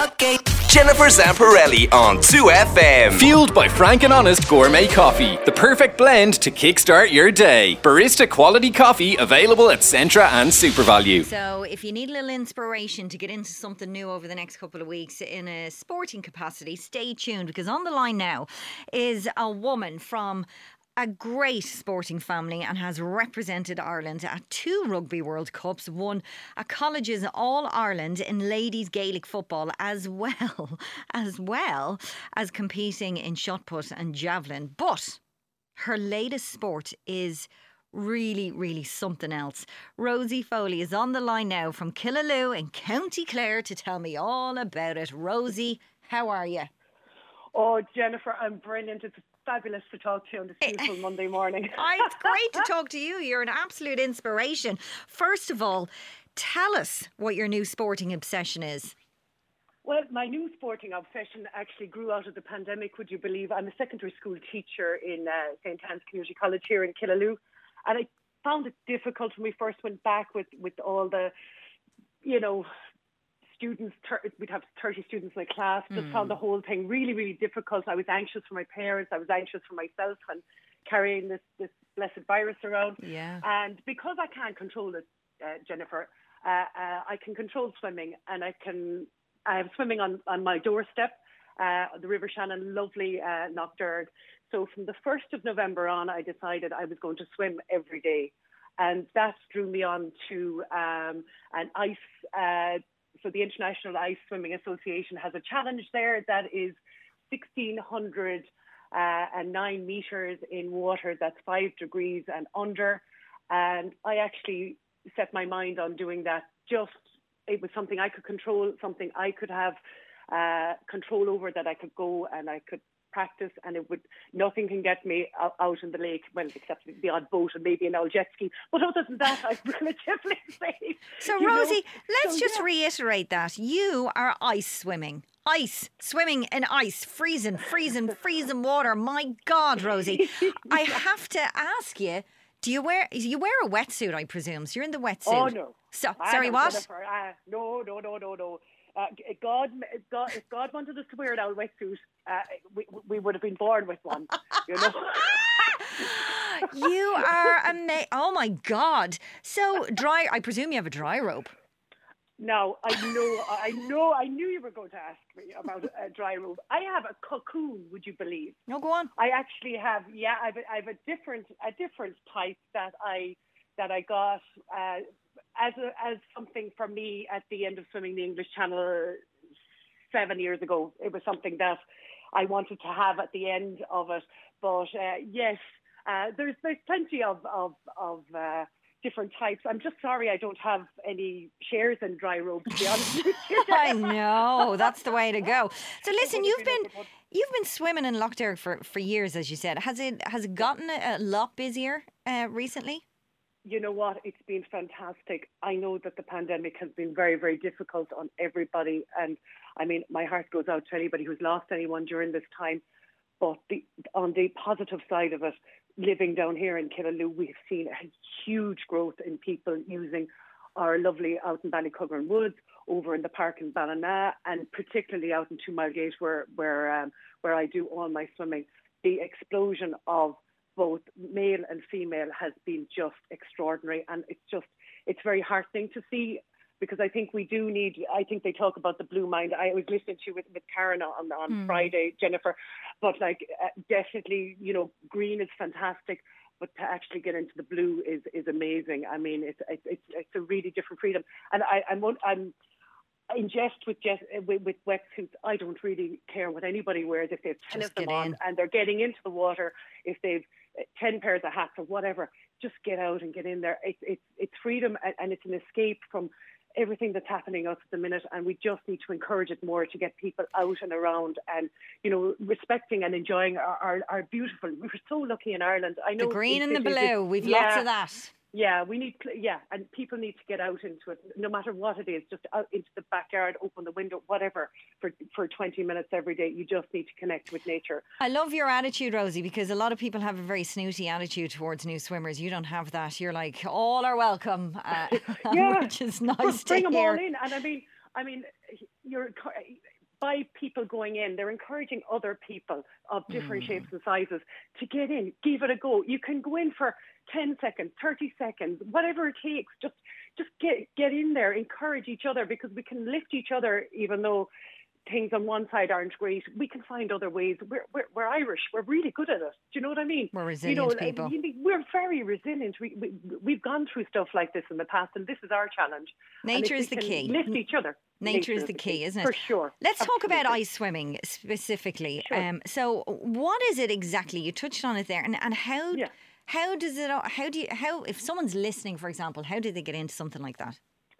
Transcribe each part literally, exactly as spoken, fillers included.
Okay. Jennifer Zamparelli on two F M. Fueled by Frank and Honest Gourmet Coffee. The perfect blend to kickstart your day. Barista quality coffee available at Centra and SuperValue. So if you need a little inspiration to get into something new over the next couple of weeks in a sporting capacity, stay tuned, because on the line now is a woman from a great sporting family and has represented Ireland at two Rugby World Cups, won a college's All-Ireland in ladies Gaelic football, as well as well as competing in shot put and javelin. But her latest sport is really, really something else. Rosie Foley is on the line now from Killaloe in County Clare to tell me all about it. Rosie, how are you? Oh, Jennifer, I'm brilliant. It's fabulous to talk to you on this beautiful Monday morning. Oh, it's great to talk to you. You're an absolute inspiration. First of all, tell us what your new sporting obsession is. Well, my new sporting obsession actually grew out of the pandemic, would you believe? I'm a secondary school teacher in uh, Saint Anne's Community College here in Killaloe. And I found it difficult when we first went back with, with all the, you know, students, we'd have thirty students in a class, just mm. found the whole thing really, really difficult. I was anxious for my parents. I was anxious for myself and carrying this, this blessed virus around. Yeah. And because I can't control it, uh, Jennifer, uh, uh, I can control swimming, and I can, I have swimming on, on my doorstep, uh, the River Shannon, lovely uh, Knockderg. So from the first of November on, I decided I was going to swim every day. And that drew me on to um, an ice uh So the International Ice Swimming Association has a challenge there that is sixteen hundred nine metres in water that's five degrees and under. And I actually set my mind on doing that. Just, it was something I could control, something I could have uh, control over, that I could go and I could practice, and it would, nothing can get me out in the lake, well, except the odd boat and maybe an old jet ski. But other than that, I'm relatively safe. So, you Rosie, know? let's so, just yeah. reiterate that. You are ice swimming. Ice, swimming in ice, freezing, freezing, freezing water. My God, Rosie. I have to ask you, do you wear, you wear a wetsuit, I presume? So you're in the wetsuit. Oh, no. So, I sorry, what? Jennifer, uh, no, no, no, no, no. Uh, God, God, if God wanted us to wear an old wetsuit, uh, we, we would have been born with one, you know. You are amazing. Oh, my God. So, dry, I presume you have a dry rope. Now, I know, I know, I knew you were going to ask me about a dry rope. I have a cocoon, would you believe? No, go on. I actually have, yeah, I have a, I have a different, a different type that I, that I got, uh, as a, as something for me at the end of swimming the English Channel seven years ago. It was something that I wanted to have at the end of it. But uh, yes, uh, there's there's plenty of of, of uh, different types. I'm just sorry I don't have any shares in dry rope, to be honest with you. I know, that's the way to go. So listen, you've been you've been swimming in Lough for, for years, as you said. Has it has it gotten a, a lot busier uh, recently? You know what? It's been fantastic. I know that the pandemic has been very, very difficult on everybody. And I mean, my heart goes out to anybody who's lost anyone during this time. But the, on the positive side of it, living down here in Killaloe, we've seen a huge growth in people using our lovely out in Ballycuggan Woods, over in the park in Ballina, and particularly out in Two Mile Gate where, where, um, where I do all my swimming. The explosion of both male and female has been just extraordinary, and it's just it's very heartening to see, because I think we do need, I think they talk about the blue mind. I was listening to you with, with Karen on on mm. Friday, Jennifer, but like uh, definitely, you know, green is fantastic, but to actually get into the blue is is amazing. I mean, it's it's it's a really different freedom, and I I'm I'm in jest with, jest, with with wetsuits. I don't really care what anybody wears. If they've ten Just of them get on in. and they're getting into the water, if they've ten pairs of hats or whatever, just get out and get in there. It's it's it's freedom, and, and it's an escape from everything that's happening us at the minute, and we just need to encourage it more to get people out and around, and you know, respecting and enjoying our our, our beautiful. We're so lucky in Ireland. I know the green and the cities, blue. We've yeah, lots of that. Yeah, we need, yeah, and people need to get out into it, no matter what it is, just out into the backyard, open the window, whatever, for for twenty minutes every day. You just need to connect with nature. I love your attitude, Rosie, because a lot of people have a very snooty attitude towards new swimmers. You don't have that. You're like, all are welcome, uh, yeah, which is nice to bring hear. them all in. And I mean, I mean, you're by people going in, they're encouraging other people of different mm. shapes and sizes to get in, give it a go. You can go in for ten seconds, thirty seconds, whatever it takes. Just just get get in there, encourage each other, because we can lift each other, even though things on one side aren't great. We can find other ways. We're, we're, we're Irish. We're really good at it. Do you know what I mean? We're resilient you know, people. We're very resilient. We, we, we've gone through stuff like this in the past, and this is our challenge. Nature is the key. Lift each other. Nature, Nature is, is the key, key, isn't it? For sure. Let's Absolutely. talk about ice swimming specifically. Sure. Um, so what is it exactly? You touched on it there. And, and how, yeah. how does it, how do you, how, if someone's listening, for example, how do they get into something like that?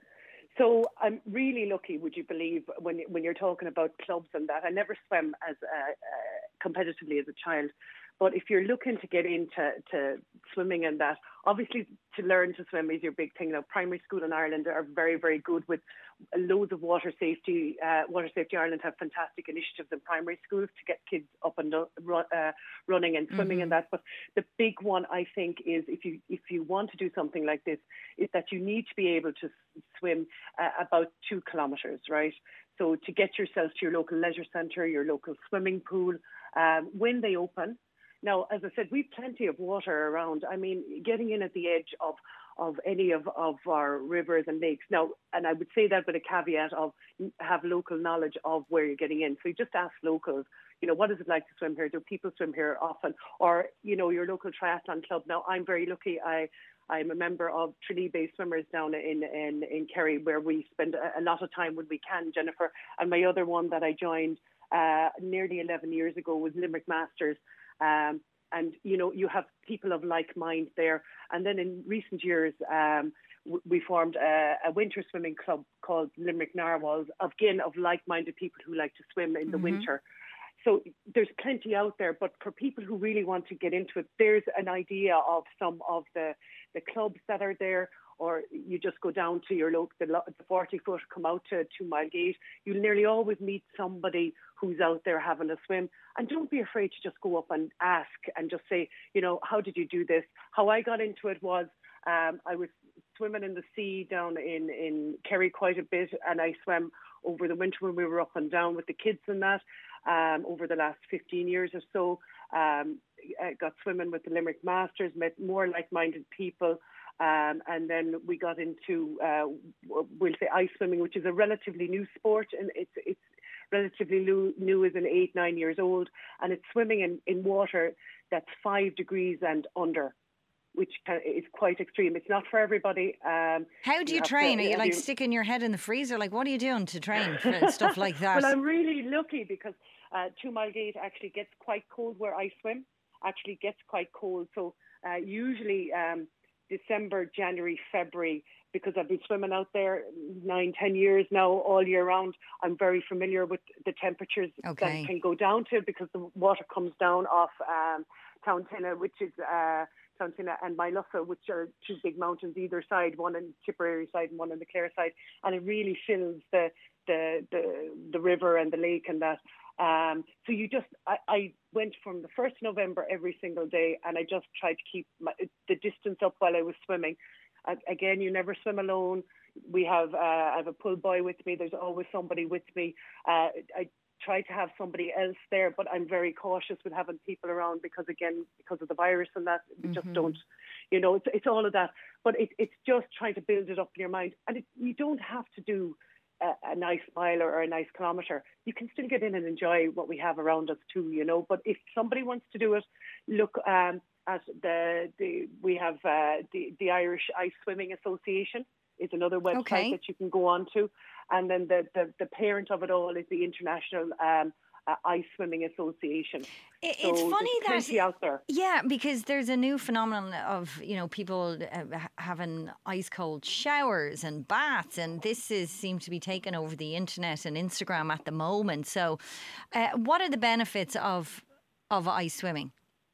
So I'm really lucky, would you believe, when when you're talking about clubs and that. I never swam as uh, uh, competitively as a child, but if you're looking to get into to swimming and that, obviously to learn to swim is your big thing. Now, primary school in Ireland are very, very good with loads of water safety. Uh, Water Safety Ireland have fantastic initiatives in primary schools to get kids up and uh, running and swimming mm-hmm. and that. But the big one, I think, is if you if you want to do something like this, is that you need to be able to swim uh, about two kilometres, right? So to get yourself to your local leisure centre, your local swimming pool, um, when they open. Now, as I said, we've plenty of water around. I mean, getting in at the edge of, of any of, of our rivers and lakes. Now, and I would say that with a caveat of have local knowledge of where you're getting in. So you just ask locals, you know, what is it like to swim here? Do people swim here often? Or, you know, your local triathlon club. Now, I'm very lucky. I, I'm a member of Tralee Bay Swimmers down in, in, in Kerry, where we spend a, a lot of time when we can, Jennifer. And my other one that I joined uh, nearly eleven years ago was Limerick Masters. Um, and, you know, you have people of like mind there. And then in recent years, um, w- we formed a, a winter swimming club called Limerick Narwhals, again, of like-minded people who like to swim in the mm-hmm. winter. So there's plenty out there. But for people who really want to get into it, there's an idea of some of the, the clubs that are there. Or you just go down to your local, the, the forty foot, come out to Two Mile Gate. You'll nearly always meet somebody who's out there having a swim. And don't be afraid to just go up and ask and just say, you know, how did you do this? How I got into it was um, I was swimming in the sea down in, in Kerry quite a bit, and I swam over the winter when we were up and down with the kids and that um, over the last fifteen years or so. Um, I got swimming with the Limerick Masters, met more like-minded people. Um, and then we got into, uh, we'll say, ice swimming, which is a relatively new sport, and it's it's relatively new, new as an eight, nine years old, and it's swimming in, in water that's five degrees and under, which is quite extreme. It's not for everybody. Um, How do you, you train? To, are you like you... sticking your head in the freezer? Like, what are you doing to train for stuff like that? Well, I'm really lucky because uh, Two Mile Gate actually gets quite cold where I swim, actually gets quite cold. So uh, usually... Um, December, January, February, because I've been swimming out there nine, ten years now, all year round. I'm very familiar with the temperatures okay. that can go down to, because the water comes down off um, Towntinna, which is uh, Towntinna and Myluffa, which are two big mountains either side, one on Tipperary side and one on the Clare side, and it really fills the the the, the river and the lake and that. Um, so you just, I, I went from the first of November every single day, and I just tried to keep my, the distance up while I was swimming. Uh, again, you never swim alone. We have, uh, I have a pull boy with me. There's always somebody with me. Uh, I try to have somebody else there, but I'm very cautious with having people around because, again, because of the virus and that, we mm-hmm. just don't, you know, it's, it's all of that. But it, it's just trying to build it up in your mind. And it, you don't have to do A, a nice mile or, or a nice kilometre. You can still get in and enjoy what we have around us too, you know. But if somebody wants to do it, look um, at the, the we have uh, the, the Irish Ice Swimming Association is another website okay. that you can go on to. And then the, the, the parent of it all is the International um, Uh, Ice Swimming Association. It's so funny that out there. Yeah, because there's a new phenomenon of, you know, people uh, having ice cold showers and baths, and this is seems to be taken over the internet and Instagram at the moment. So, uh, what are the benefits of of ice swimming?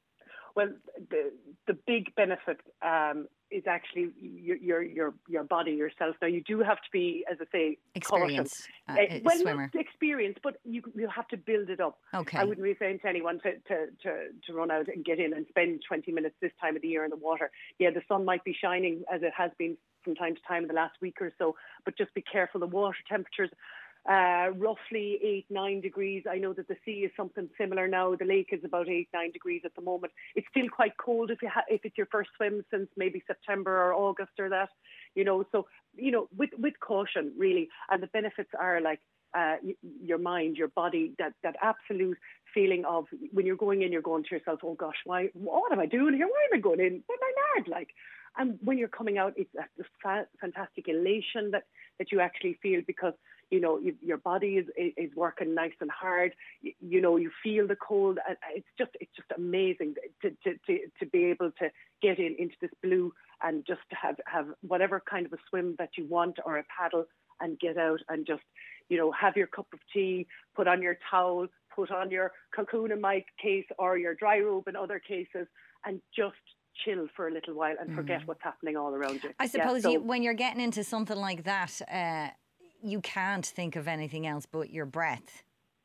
Well, the the big benefit um, is actually your, your your your body yourself. Now you do have to be, as I say, experience. Uh, uh, well, swimmer. not experience, but you you have to build it up. Okay. I wouldn't be saying to anyone to, to, to, to run out and get in and spend twenty minutes this time of the year in the water. Yeah, the sun might be shining as it has been from time to time in the last week or so, but just be careful. The water temperatures uh, roughly eight, nine degrees. I know that the sea is something similar now. The lake is about eight, nine degrees at the moment. It's still quite cold if you ha- if it's your first swim since maybe September or August or that, you know. So, you know, with with caution, really. And the benefits are like uh, y- your mind, your body, that, that absolute feeling of when you're going in, you're going to yourself, oh gosh, why? What am I doing here? Why am I going in? What am I mad? Like, and when you're coming out, it's a, this fa- fantastic elation that, that you actually feel because, you know, you, your body is is working nice and hard. You, you know, you feel the cold. And it's just it's just amazing to, to, to, to be able to get in into this blue and just to have, have whatever kind of a swim that you want or a paddle and get out and just, you know, have your cup of tea, put on your towel, put on your cocoon in my case or your dry robe in other cases and just chill for a little while and forget mm. what's happening all around you. I suppose yeah, so, you, when you're getting into something like that, uh, you can't think of anything else but your breath.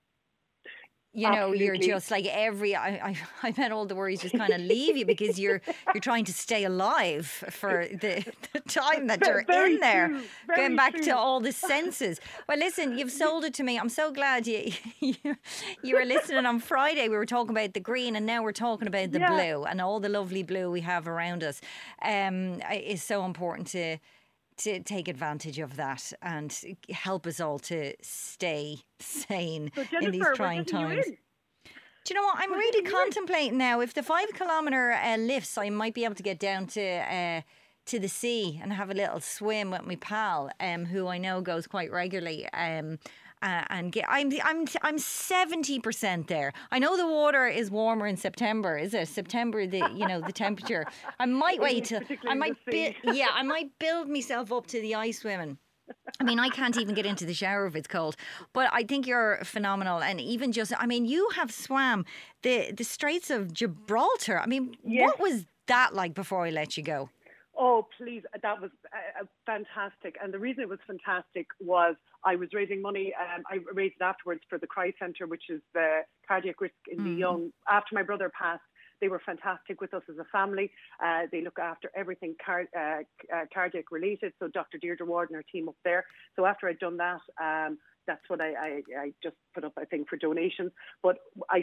You know, absolutely. You're just like every, I, I, I bet all the worries just kind of leave you because you're you're trying to stay alive for the, the time that you're Very in there. true. Very Going back true. to all the senses. Well, listen, you've sold it to me. I'm so glad you, you you were listening on Friday. We were talking about the green and now we're talking about the yeah. blue and all the lovely blue we have around us. Um, it's so important to... to take advantage of that and help us all to stay sane so Jennifer, in these trying times. Do you know what? I'm we're really contemplating now. If the five kilometre uh, lifts, I might be able to get down to uh, to the sea and have a little swim with my pal, um, who I know goes quite regularly. Um, Uh, and get, I'm I'm I'm seventy percent there. I know the water is warmer in September, is it? September, the you know the temperature. I might wait till I might bi- yeah I might build myself up to the ice swimming. I mean, I can't even get into the shower if it's cold. But I think you're phenomenal, and even just I mean, you have swam the the Straits of Gibraltar. I mean, yes. What was that like before I let you go? Oh, please, that was uh, fantastic. And the reason it was fantastic was I was raising money. Um, I raised it afterwards for the Cry Centre, which is the cardiac risk in mm. the young. After my brother passed, they were fantastic with us as a family. Uh, they look after everything car- uh, uh, cardiac related. So Doctor Deirdre Ward and her team up there. So after I'd done that, um, that's what I, I, I just put up, I think, for donations. But I,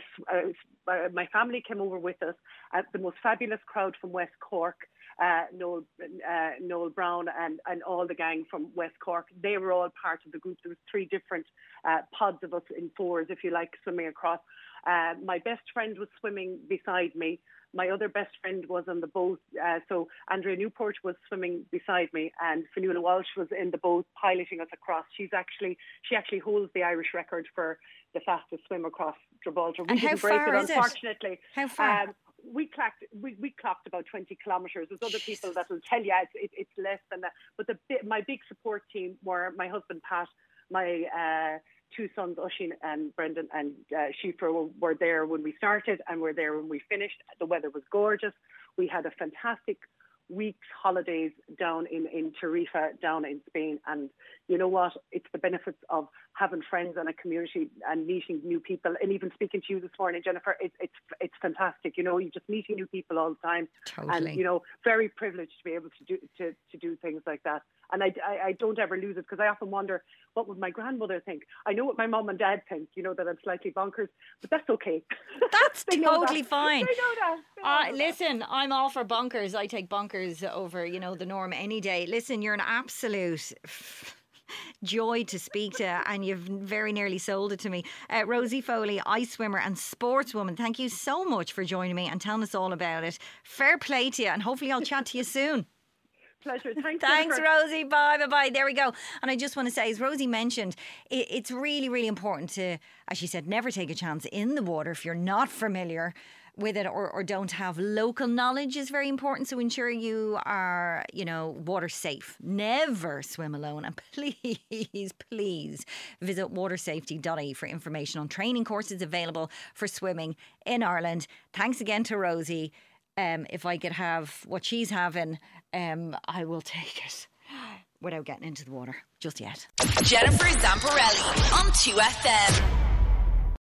uh, my family came over with us. Uh, the most fabulous crowd from West Cork. Uh, Noel, uh, Noel Brown and, and all the gang from West Cork, they were all part of the group. There was three different uh, pods of us in fours, if you like, swimming across. Uh, my best friend was swimming beside me. My other best friend was on the boat. Uh, so Andrea Newport was swimming beside me and Fionnuala Walsh was in the boat piloting us across. She's actually, she actually holds the Irish record for the fastest swim across Gibraltar. We and didn't how break far it, is unfortunately. It? How far? Um, we clocked we, we clocked about twenty kilometres. There's other people that will tell you it's, it, it's less than that. But the my big support team were my husband Pat, my uh, two sons Oisín and Brendan and uh, Shifra were, were there when we started and were there when we finished. The weather was gorgeous. We had a fantastic week's holidays down in, in Tarifa, down in Spain. And you know what? It's the benefits of having friends and a community and meeting new people. And even speaking to you this morning, Jennifer, it, it's it's fantastic. You know, you're just meeting new people all the time. Totally. And, you know, very privileged to be able to do to, to do things like that. And I, I, I don't ever lose it because I often wonder, what would my grandmother think? I know what my mum and dad think, you know, that I'm slightly bonkers, but that's okay. That's totally that. fine. They know that. They Uh, know listen, that. I'm all for bonkers. I take bonkers over, you know, the norm any day. Listen, you're an absolute joy to speak to and you've very nearly sold it to me. Uh, Rosie Foley, ice swimmer and sportswoman, thank you so much for joining me and telling us all about it. Fair play to you and hopefully I'll chat to you soon. Pleasure. Thanks, Thanks, Jennifer. Rosie. Bye, bye, bye. There we go. And I just want to say, as Rosie mentioned, it, it's really, really important to, as she said, never take a chance in the water if you're not familiar with it or, or don't have local knowledge is very important. So ensure you are, you know, water safe. Never swim alone. And please, please visit water safety dot I E for information on training courses available for swimming in Ireland. Thanks again to Rosie. Um, if I could have what she's having, um, I will take it without getting into the water just yet. Jennifer Zamparelli on two F M.